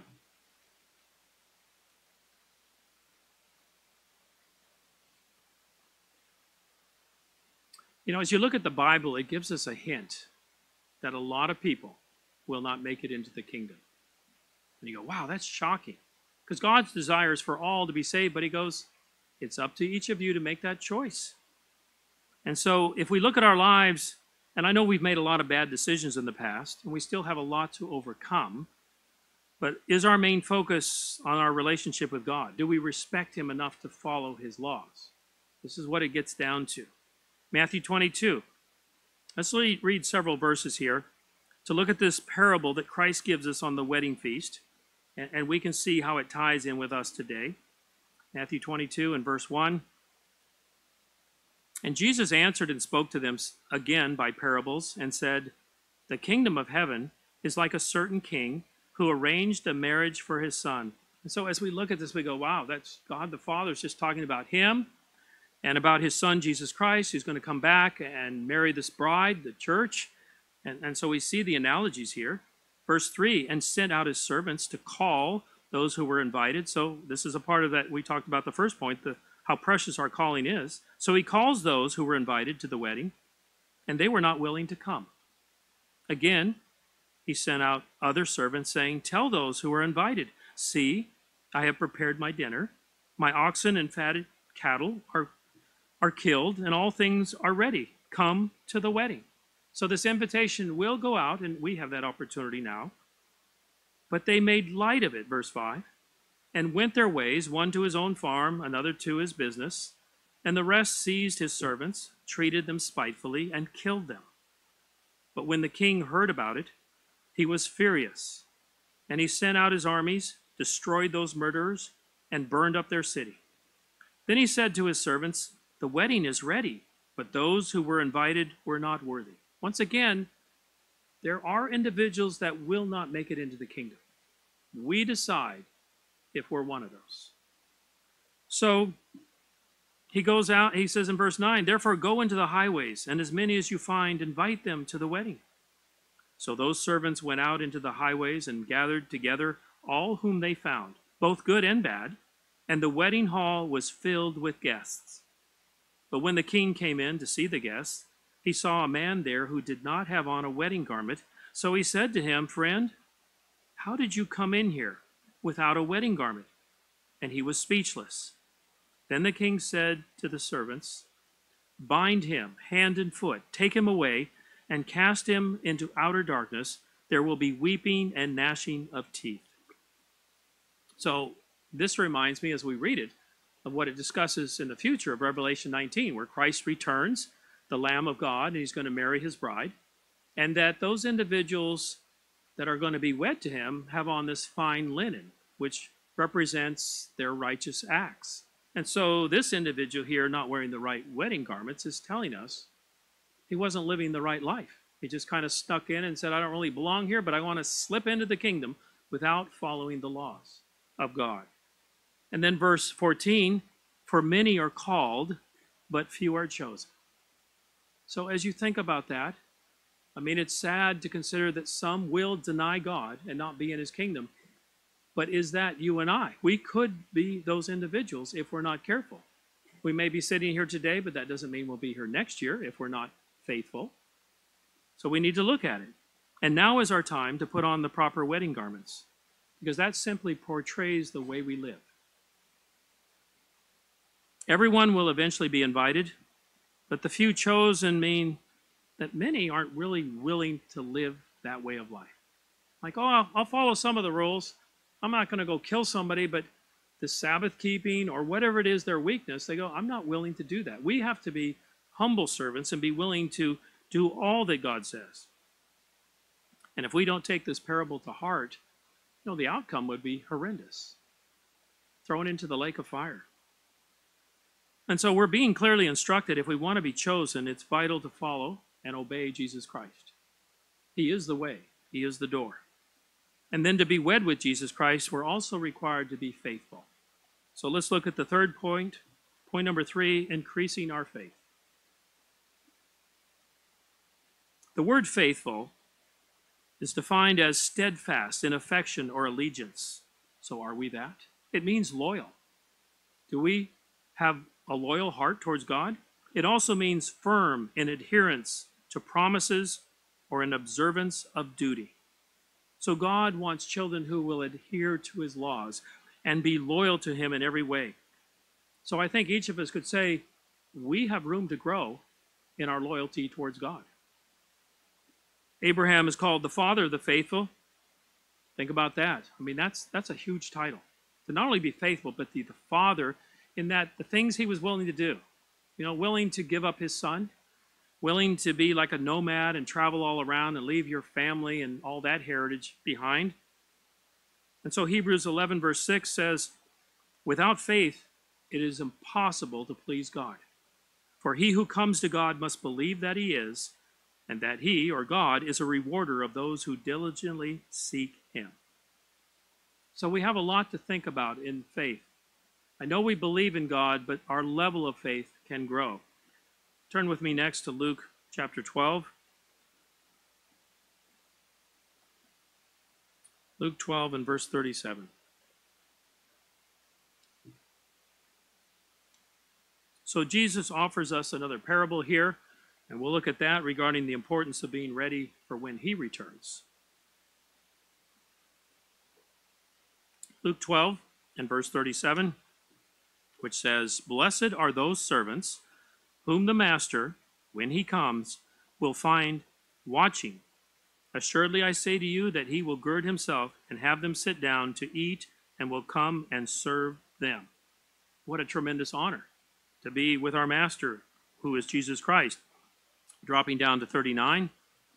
Speaker 1: You know, as you look at the Bible, it gives us a hint that a lot of people will not make it into the kingdom. And you go, wow, that's shocking. Because God's desire is for all to be saved, but he goes, it's up to each of you to make that choice. And so if we look at our lives, and I know we've made a lot of bad decisions in the past, and we still have a lot to overcome, But is our main focus on our relationship with God? Do we respect him enough to follow his laws? This is what it gets down to. Matthew twenty-two. Let's read several verses here to look at this parable that Christ gives us on the wedding feast, and we can see how it ties in with us today. Matthew twenty-two and verse one. And Jesus answered and spoke to them again by parables and said, the kingdom of heaven is like a certain king who arranged a marriage for his son. And so as we look at this, we go, wow, that's God the Father is just talking about him and about his son, Jesus Christ, who's going to come back and marry this bride, the church. And, and so we see the analogies here. Verse three, and sent out his servants to call those who were invited. So this is a part of that. We talked about the first point, the, how precious our calling is. So he calls those who were invited to the wedding, and they were not willing to come. Again, he sent out other servants saying, tell those who are invited, see, I have prepared my dinner. My oxen and fatted cattle are, are killed, and all things are ready. Come to the wedding. So this invitation will go out, and we have that opportunity now. But they made light of it, verse five, and went their ways, one to his own farm, another to his business, and the rest seized his servants, treated them spitefully, and killed them. But when the king heard about it, he was furious, and he sent out his armies, destroyed those murderers, and burned up their city. Then he said to his servants, the wedding is ready, but those who were invited were not worthy. Once again, there are individuals that will not make it into the kingdom. We decide if we're one of those. So he goes out, he says in verse nine, therefore go into the highways, and as many as you find, invite them to the wedding. So those servants went out into the highways and gathered together all whom they found, both good and bad, and the wedding hall was filled with guests. But when the king came in to see the guests, he saw a man there who did not have on a wedding garment. So he said to him, friend, how did you come in here without a wedding garment? And he was speechless. Then the king said to the servants, bind him hand and foot, take him away, and cast him into outer darkness. There will be weeping and gnashing of teeth. So this reminds me, as we read it, of what it discusses in the future of Revelation nineteen, where Christ returns, the Lamb of God, and he's going to marry his bride, and that those individuals that are going to be wed to him have on this fine linen, which represents their righteous acts. And so this individual here, not wearing the right wedding garments, is telling us he wasn't living the right life. He just kind of stuck in and said, I don't really belong here, but I want to slip into the kingdom without following the laws of God. And then verse fourteen, for many are called, but few are chosen. So as you think about that, I mean, it's sad to consider that some will deny God and not be in his kingdom. But is that you and I? We could be those individuals if we're not careful. We may be sitting here today, but that doesn't mean we'll be here next year if we're not faithful. So we need to look at it. And now is our time to put on the proper wedding garments, because that simply portrays the way we live. Everyone will eventually be invited, but the few chosen mean that many aren't really willing to live that way of life. Like, oh, I'll, I'll follow some of the rules. I'm not going to go kill somebody, but the Sabbath keeping or whatever it is their weakness, they go, I'm not willing to do that. We have to be humble servants and be willing to do all that God says. And if we don't take this parable to heart, you know, the outcome would be horrendous. Thrown into the lake of fire. And so we're being clearly instructed, if we want to be chosen, it's vital to follow and obey Jesus Christ. He is the way. He is the door. And then to be wed with Jesus Christ, we're also required to be faithful. So let's look at the third point. Point number three, increasing our faith. The word faithful is defined as steadfast in affection or allegiance. So are we that? It means loyal. Do we have a loyal heart towards God? It also means firm in adherence to promises or in observance of duty. So God wants children who will adhere to his laws and be loyal to him in every way. So I think each of us could say, we have room to grow in our loyalty towards God. Abraham is called the father of the faithful. Think about that. I mean, that's that's a huge title. To not only be faithful, but the, the father in that the things he was willing to do. You know, willing to give up his son, willing to be like a nomad and travel all around and leave your family and all that heritage behind. And so Hebrews eleven verse six says, without faith, it is impossible to please God. For he who comes to God must believe that he is, and that he, or God, is a rewarder of those who diligently seek him. So we have a lot to think about in faith. I know we believe in God, but our level of faith can grow. Turn with me next to Luke chapter twelve. Luke twelve and verse thirty-seven. So Jesus offers us another parable here, and we'll look at that regarding the importance of being ready for when he returns. Luke twelve and verse thirty-seven, which says, blessed are those servants whom the master, when he comes, will find watching. Assuredly I say to you that he will gird himself and have them sit down to eat, and will come and serve them. What a tremendous honor to be with our master, who is Jesus Christ. Dropping down to thirty-nine,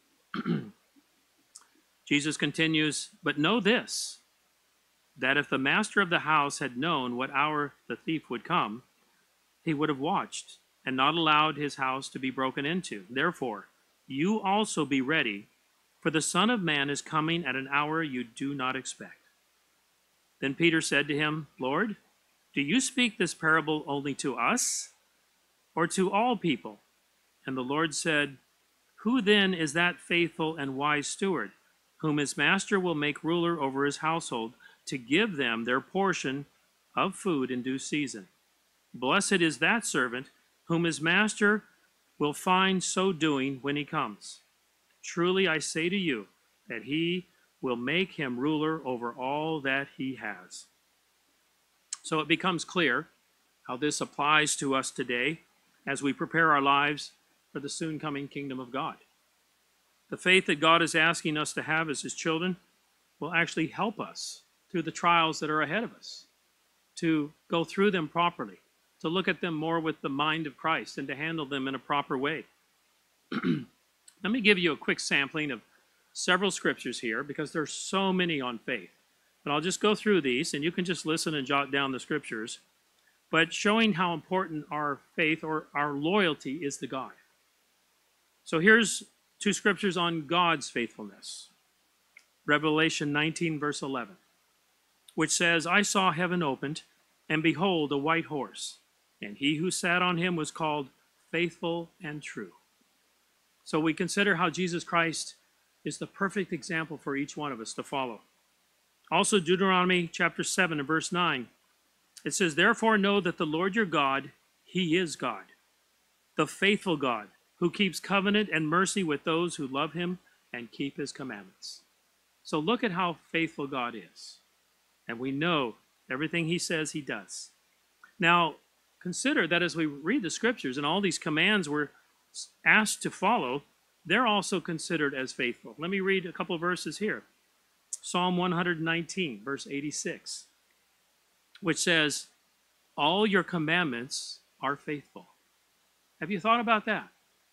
Speaker 1: Jesus continues, but know this, that if the master of the house had known what hour the thief would come, he would have watched and not allowed his house to be broken into. Therefore, you also be ready, for the Son of Man is coming at an hour you do not expect. Then Peter said to him, Lord, do you speak this parable only to us, or to all people? And the Lord said, who then is that faithful and wise steward, whom his master will make ruler over his household, to give them their portion of food in due season? Blessed is that servant, whom his master will find so doing when he comes. Truly I say to you, that he will make him ruler over all that he has. So it becomes clear how this applies to us today as we prepare our lives for the soon coming kingdom of God. The faith that God is asking us to have as his children will actually help us through the trials that are ahead of us, to go through them properly, to look at them more with the mind of Christ, and to handle them in a proper way. Let me give you a quick sampling of several scriptures here, because there's so many on faith. But I'll just go through these, and you can just listen and jot down the scriptures, but showing how important our faith or our loyalty is to God. So here's two scriptures on God's faithfulness. Revelation nineteen, verse eleven, which says, I saw heaven opened, and behold, a white horse, and he who sat on him was called Faithful and True. So we consider how Jesus Christ is the perfect example for each one of us to follow. Also, Deuteronomy chapter seven and verse nine, it says, therefore know that the Lord your God, he is God, the faithful God, who keeps covenant and mercy with those who love him and keep his commandments. So look at how faithful God is. And we know everything he says he does. Now, consider that as we read the scriptures and all these commands we're asked to follow, they're also considered as faithful. Let me read a couple of verses here. Psalm one nineteen, verse eighty-six, which says, all your commandments are faithful. Have you thought about that?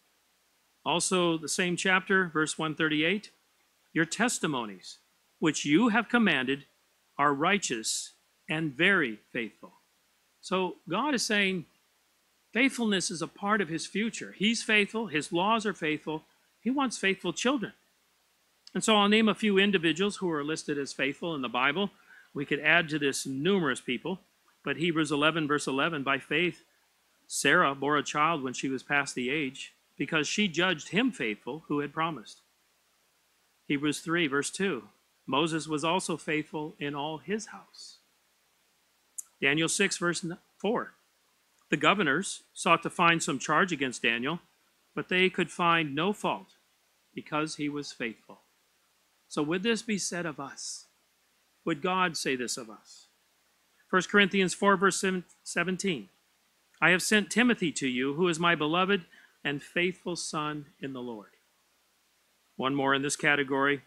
Speaker 1: Also, the same chapter, verse one thirty-eight, your testimonies, which you have commanded, are righteous and very faithful. So God is saying faithfulness is a part of his future. He's faithful. His laws are faithful. He wants faithful children. And so I'll name a few individuals who are listed as faithful in the Bible. We could add to this numerous people, but Hebrews eleven, verse eleven, by faith, Sarah bore a child when she was past the age, because she judged him faithful who had promised. Hebrews three, verse two, Moses was also faithful in all his house. Daniel six, verse four, the governors sought to find some charge against Daniel, but they could find no fault because he was faithful. So would this be said of us? Would God say this of us? First Corinthians four, verse seventeen, I have sent Timothy to you, who is my beloved and faithful son in the Lord. One more in this category,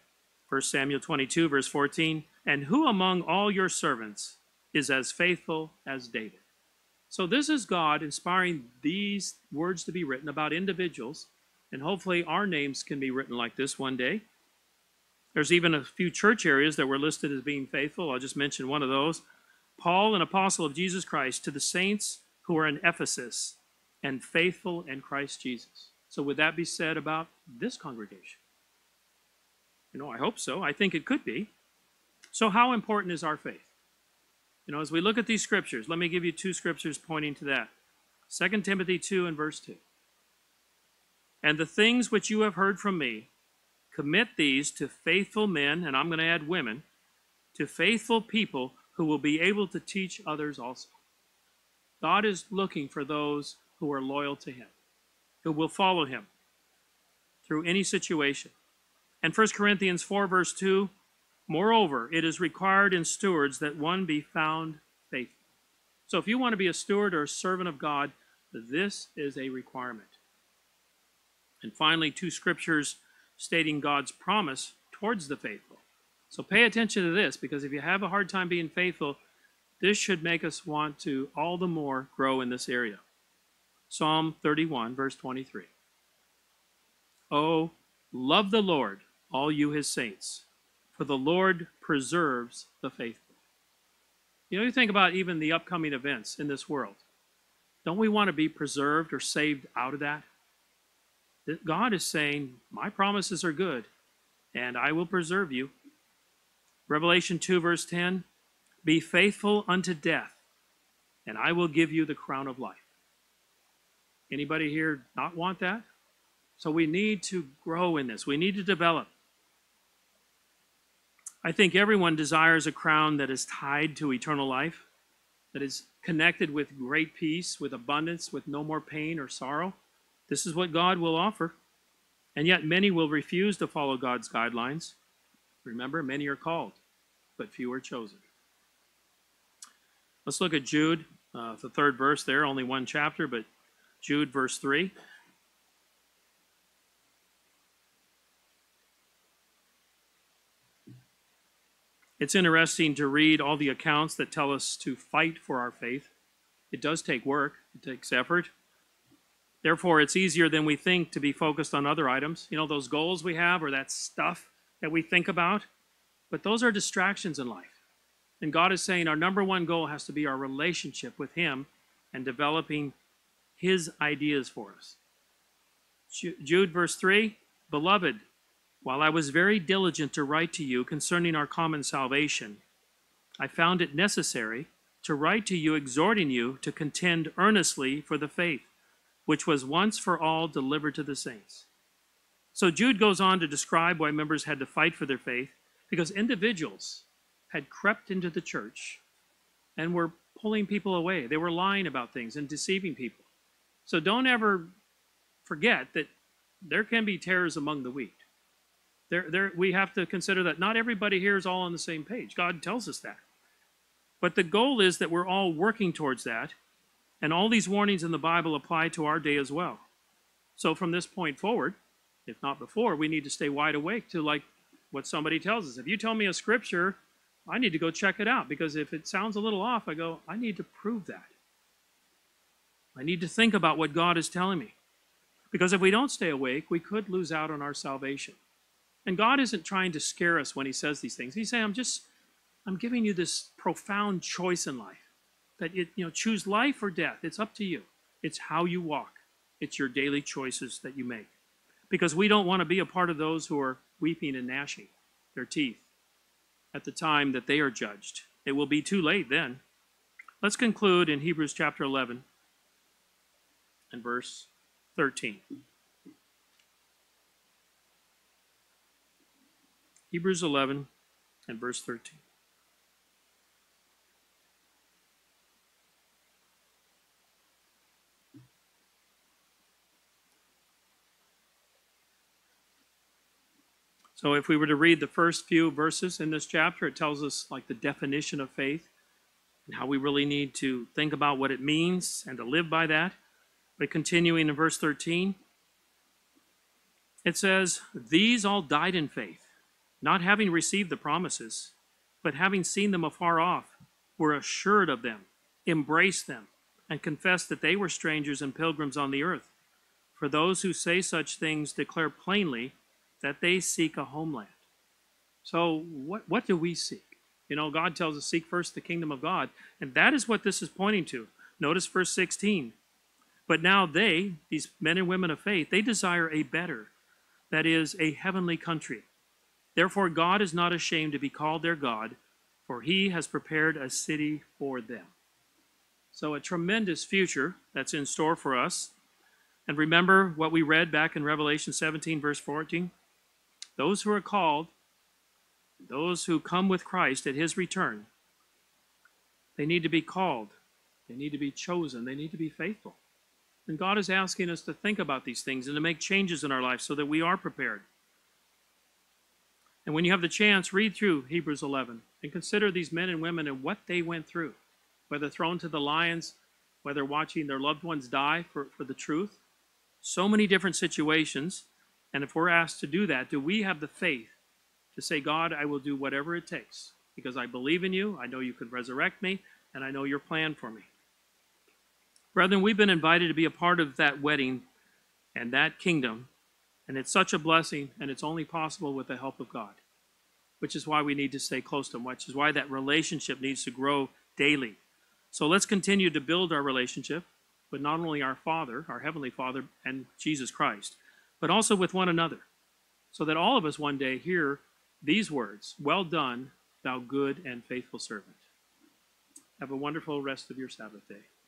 Speaker 1: First Samuel twenty-two, verse fourteen, and who among all your servants is as faithful as David? So this is God inspiring these words to be written about individuals, and hopefully our names can be written like this one day. There's even a few church areas that were listed as being faithful. I'll just mention one of those. Paul, an apostle of Jesus Christ, to the saints who are in Ephesus and faithful in Christ Jesus. So would that be said about this congregation? You know, I hope so. I think it could be. So how important is our faith? You know, as we look at these scriptures, let me give you two scriptures pointing to that. Second Timothy two and verse two. And the things which you have heard from me, commit these to faithful men, and I'm going to add women, to faithful people who will be able to teach others also. God is looking for those who are loyal to him, who will follow him through any situation. And First Corinthians four, verse two, moreover, it is required in stewards that one be found faithful. So if you want to be a steward or a servant of God, this is a requirement. And finally, two scriptures stating God's promise towards the faithful. So pay attention to this, because if you have a hard time being faithful, this should make us want to all the more grow in this area. Psalm thirty-one, verse twenty-three. Oh, love the Lord, all you his saints, for the Lord preserves the faithful. You know, you think about even the upcoming events in this world. Don't we want to be preserved or saved out of that? God is saying, my promises are good, and I will preserve you. Revelation two, verse ten, be faithful unto death, and I will give you the crown of life. Anybody here not want that? So we need to grow in this. We need to develop. I think everyone desires a crown that is tied to eternal life, that is connected with great peace, with abundance, with no more pain or sorrow. This is what God will offer. And yet many will refuse to follow God's guidelines. Remember, many are called, but few are chosen. Let's look at Jude, uh, the third verse there, only one chapter, but Jude, verse three. It's interesting to read all the accounts that tell us to fight for our faith. It does take work. It takes effort. Therefore, it's easier than we think to be focused on other items. You know, those goals we have or that stuff that we think about. But those are distractions in life. And God is saying our number one goal has to be our relationship with him and developing his ideas for us. Jude, verse three, beloved, while I was very diligent to write to you concerning our common salvation, I found it necessary to write to you exhorting you to contend earnestly for the faith, which was once for all delivered to the saints. So Jude goes on to describe why members had to fight for their faith, because individuals had crept into the church and were pulling people away. They were lying about things and deceiving people. So don't ever forget that there can be tares among the wheat. There, there, we have to consider that not everybody here is all on the same page. God tells us that. But the goal is that we're all working towards that, and all these warnings in the Bible apply to our day as well. So from this point forward, if not before, we need to stay wide awake to like what somebody tells us. If you tell me a scripture, I need to go check it out, because if it sounds a little off, I go, I need to prove that. I need to think about what God is telling me. Because if we don't stay awake, we could lose out on our salvation. And God isn't trying to scare us when he says these things. He's saying, I'm just, I'm giving you this profound choice in life. That, it, you know, choose life or death. It's up to you. It's how you walk. It's your daily choices that you make. Because we don't want to be a part of those who are weeping and gnashing their teeth at the time that they are judged. It will be too late then. Let's conclude in Hebrews chapter eleven and verse thirteen. Hebrews eleven and verse thirteen. So if we were to read the first few verses in this chapter, it tells us like the definition of faith and how we really need to think about what it means and to live by that. But continuing in verse thirteen, it says, these all died in faith, not having received the promises, but having seen them afar off, were assured of them, embraced them, and confessed that they were strangers and pilgrims on the earth. For those who say such things declare plainly that they seek a homeland. So what, what do we seek? You know, God tells us, seek first the kingdom of God, and that is what this is pointing to. Notice verse sixteen. But now they, these men and women of faith, they desire a better, that is, a heavenly country. Therefore God is not ashamed to be called their God, for he has prepared a city for them. So a tremendous future that's in store for us. And remember what we read back in Revelation seventeen, verse fourteen? Those who are called, those who come with Christ at his return, they need to be called. They need to be chosen. They need to be faithful. And God is asking us to think about these things and to make changes in our life so that we are prepared. And when you have the chance, read through Hebrews eleven and consider these men and women and what they went through, whether thrown to the lions, whether watching their loved ones die for, for the truth. So many different situations. And if we're asked to do that, do we have the faith to say, God, I will do whatever it takes because I believe in you, I know you can resurrect me, and I know your plan for me. Brethren, we've been invited to be a part of that wedding and that kingdom, and it's such a blessing, and it's only possible with the help of God, which is why we need to stay close to him, which is why that relationship needs to grow daily. So let's continue to build our relationship with not only our Father, our Heavenly Father, and Jesus Christ, but also with one another, so that all of us one day hear these words, well done, thou good and faithful servant. Have a wonderful rest of your Sabbath day.